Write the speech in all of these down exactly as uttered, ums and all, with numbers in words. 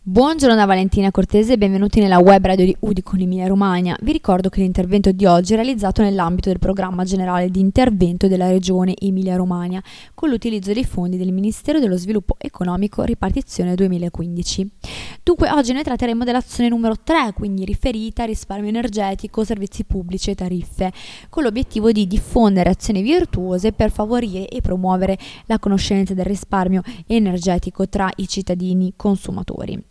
Buongiorno da Valentina Cortese e benvenuti nella web radio di Udicon Emilia Romagna. Vi ricordo che l'intervento di oggi è realizzato nell'ambito del programma generale di intervento della regione Emilia Romagna con l'utilizzo dei fondi del Ministero dello Sviluppo Economico Ripartizione duemilaquindici. Dunque oggi noi tratteremo dell'azione numero tre, quindi riferita a risparmio energetico, servizi pubblici e tariffe, con l'obiettivo di diffondere azioni virtuose per favorire e promuovere la conoscenza del risparmio energetico tra i cittadini consumatori.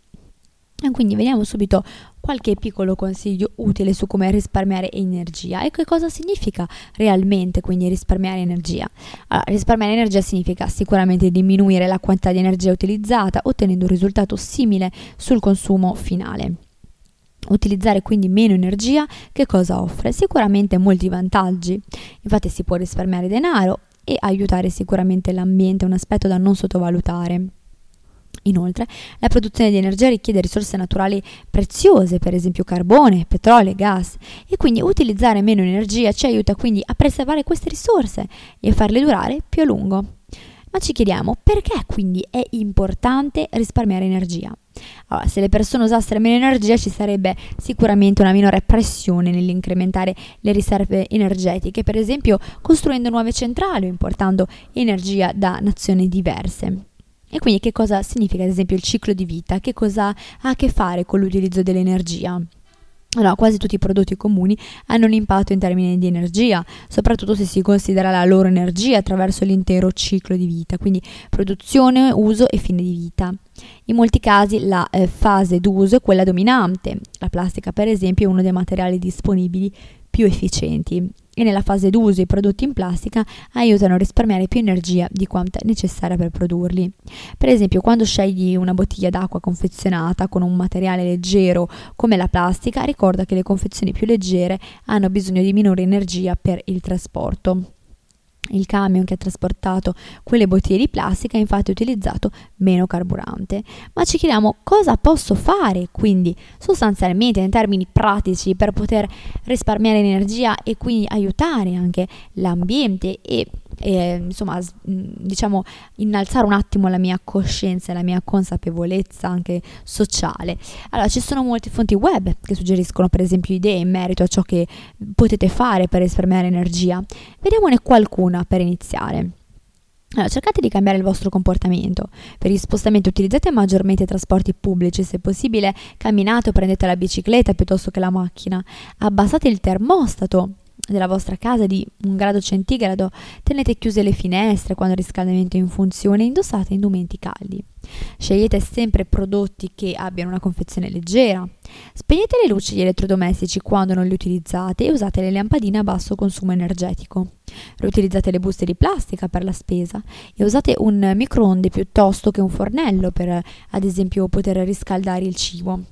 E quindi vediamo subito qualche piccolo consiglio utile su come risparmiare energia e che cosa significa realmente quindi risparmiare energia. Allora, risparmiare energia significa sicuramente diminuire la quantità di energia utilizzata ottenendo un risultato simile sul consumo finale. Utilizzare quindi meno energia che cosa offre? Sicuramente molti vantaggi. Infatti si può risparmiare denaro e aiutare sicuramente l'ambiente, un aspetto da non sottovalutare. Inoltre, la produzione di energia richiede risorse naturali preziose, per esempio carbone, petrolio e gas, e quindi utilizzare meno energia ci aiuta quindi a preservare queste risorse e a farle durare più a lungo. Ma ci chiediamo perché quindi è importante risparmiare energia? Allora, se le persone usassero meno energia ci sarebbe sicuramente una minore pressione nell'incrementare le riserve energetiche, per esempio costruendo nuove centrali o importando energia da nazioni diverse. E quindi che cosa significa ad esempio il ciclo di vita? Che cosa ha a che fare con l'utilizzo dell'energia? Allora, quasi tutti i prodotti comuni hanno un impatto in termini di energia, soprattutto se si considera la loro energia attraverso l'intero ciclo di vita, quindi produzione, uso e fine di vita. In molti casi la eh, fase d'uso è quella dominante. La plastica, per esempio, è uno dei materiali disponibili più efficienti e nella fase d'uso i prodotti in plastica aiutano a risparmiare più energia di quanto è necessaria per produrli. Per esempio, quando scegli una bottiglia d'acqua confezionata con un materiale leggero come la plastica, ricorda che le confezioni più leggere hanno bisogno di minore energia per il trasporto. Il camion che ha trasportato quelle bottiglie di plastica ha infatti utilizzato meno carburante. Ma ci chiediamo cosa posso fare quindi sostanzialmente in termini pratici per poter risparmiare energia e quindi aiutare anche l'ambiente e, e insomma diciamo innalzare un attimo la mia coscienza e la mia consapevolezza anche sociale. Allora, ci sono molte fonti web che suggeriscono per esempio idee in merito a ciò che potete fare per risparmiare energia. Vediamone qualcuna per iniziare. Allora, cercate di cambiare il vostro comportamento. Per gli spostamenti utilizzate maggiormente i trasporti pubblici, se possibile camminate o prendete la bicicletta piuttosto che la macchina. Abbassate il termostato della vostra casa di un grado centigrado, tenete chiuse le finestre quando il riscaldamento è in funzione e indossate indumenti caldi. Scegliete sempre prodotti che abbiano una confezione leggera. Spegnete le luci degli elettrodomestici quando non li utilizzate e usate le lampadine a basso consumo energetico. Riutilizzate le buste di plastica per la spesa e usate un microonde piuttosto che un fornello per, ad esempio, poter riscaldare il cibo.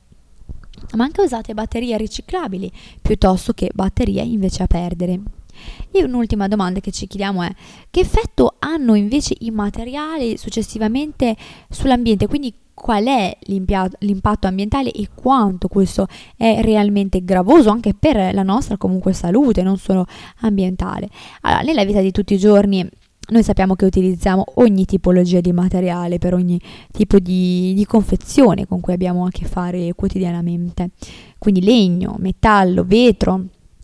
Ma anche usate batterie riciclabili piuttosto che batterie invece a perdere. E un'ultima domanda che ci chiediamo è: che effetto hanno invece i materiali successivamente sull'ambiente? Quindi qual è l'impatto ambientale e quanto questo è realmente gravoso anche per la nostra comunque salute, non solo ambientale. Allora, nella vita di tutti i giorni noi sappiamo che utilizziamo ogni tipologia di materiale per ogni tipo di, di confezione con cui abbiamo a che fare quotidianamente. Quindi legno, metallo, vetro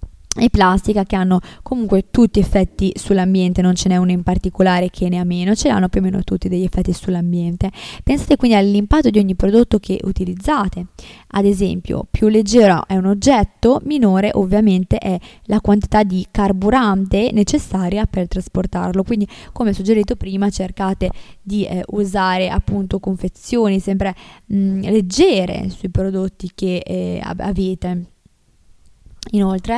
e plastica, che hanno comunque tutti effetti sull'ambiente, non ce n'è uno in particolare che ne ha meno, ce l'hanno più o meno tutti degli effetti sull'ambiente. Pensate quindi all'impatto di ogni prodotto che utilizzate. Ad esempio, più leggero è un oggetto, minore ovviamente è la quantità di carburante necessaria per trasportarlo. Quindi, come suggerito prima, cercate di eh, usare appunto confezioni sempre mh, leggere sui prodotti che eh, avete. Inoltre,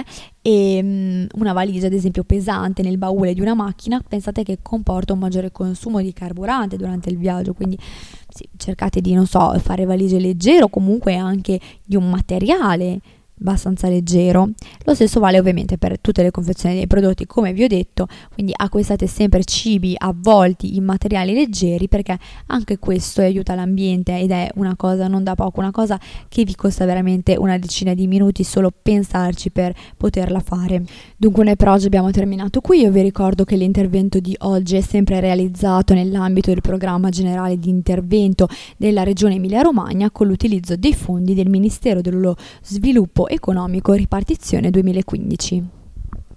e, una valigia ad esempio pesante nel baule di una macchina, pensate che comporta un maggiore consumo di carburante durante il viaggio, quindi sì, cercate di, non so, fare valigie leggere o comunque anche di un materiale abbastanza leggero. Lo stesso vale ovviamente per tutte le confezioni dei prodotti, come vi ho detto, quindi acquistate sempre cibi avvolti in materiali leggeri, perché anche questo aiuta l'ambiente ed è una cosa non da poco, una cosa che vi costa veramente una decina di minuti solo pensarci per poterla fare. Dunque noi per oggi abbiamo terminato qui. Io vi ricordo che l'intervento di oggi è sempre realizzato nell'ambito del programma generale di intervento della Regione Emilia-Romagna con l'utilizzo dei fondi del Ministero dello Sviluppo Economico Ripartizione duemilaquindici.